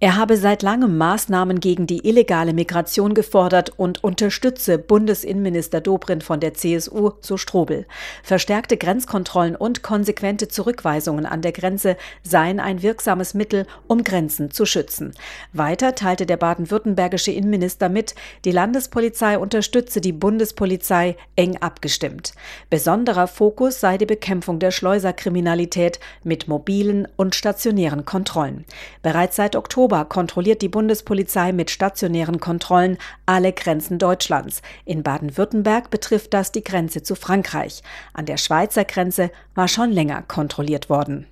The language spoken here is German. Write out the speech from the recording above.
Er habe seit langem Maßnahmen gegen die illegale Migration gefordert und unterstütze Bundesinnenminister Dobrindt von der CSU, so Strobel. Verstärkte Grenzkontrollen und konsequente Zurückweisungen an der Grenze seien ein wirksames Mittel, um Grenzen zu schützen. Weiter teilte der baden-württembergische Innenminister mit, die Landespolizei unterstütze die Bundespolizei eng abgestimmt. Besonderer Fokus sei die Bekämpfung der Schleuserkriminalität mit mobilen und stationären Kontrollen. Bereits seit Oktober kontrolliert die Bundespolizei mit stationären Kontrollen alle Grenzen Deutschlands. In Baden-Württemberg betrifft das die Grenze zu Frankreich. An der Schweizer Grenze war schon länger kontrolliert worden.